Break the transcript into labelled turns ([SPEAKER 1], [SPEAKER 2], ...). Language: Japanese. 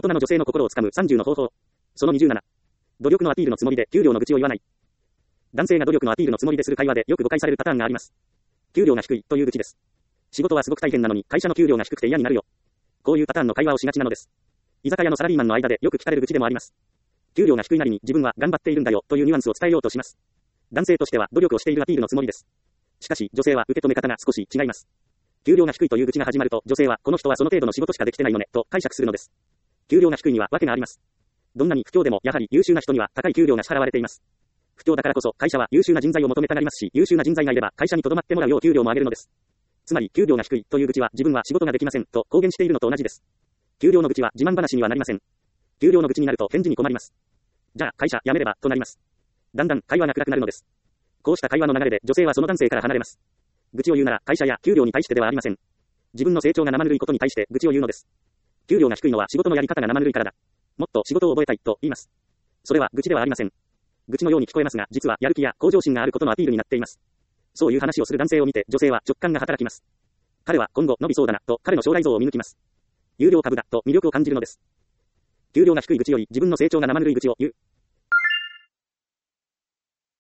[SPEAKER 1] 人の女性の心をつかむ30の方法。その27。努力のアピールのつもりで給料の愚痴を言わない。男性が努力のアピールのつもりでする会話でよく誤解されるパターンがあります。給料が低いという愚痴です。仕事はすごく大変なのに会社の給料が低くて嫌になるよ。こういうパターンの会話をしがちなのです。居酒屋のサラリーマンの間でよく聞かれる愚痴でもあります。給料が低いなりに自分は頑張っているんだよというニュアンスを伝えようとします。男性としては努力をしているアピールのつもりです。しかし女性は受け止め方が少し違います。給料が低いという愚痴が始まると女性はこの人はその程度の仕事しかできてないのねと解釈するのです。給料が低いには訳があります。どんなに不況でもやはり優秀な人には高い給料が支払われています。不況だからこそ会社は優秀な人材を求めたがりますし、優秀な人材がいれば会社に留まってもらうよう給料も上げるのです。つまり給料が低いという愚痴は自分は仕事ができませんと公言しているのと同じです。給料の愚痴は自慢話にはなりません。給料の愚痴になると返事に困ります。じゃあ会社辞めればとなります。だんだん会話が暗くなるのです。こうした会話の流れで女性はその男性から離れます。愚痴を言うなら会社や給料に対してではありません。自分の成長が生ぬるいことに対して愚痴を言うのです。給料が低いのは仕事のやり方が生ぬるいからだ。もっと仕事を覚えたいと言います。それは愚痴ではありません。愚痴のように聞こえますが、実はやる気や向上心があることのアピールになっています。そういう話をする男性を見て女性は直感が働きます。彼は今後伸びそうだなと彼の将来像を見抜きます。有料株だと魅力を感じるのです。給料が低い愚痴より自分の成長が生ぬるい愚痴を言う。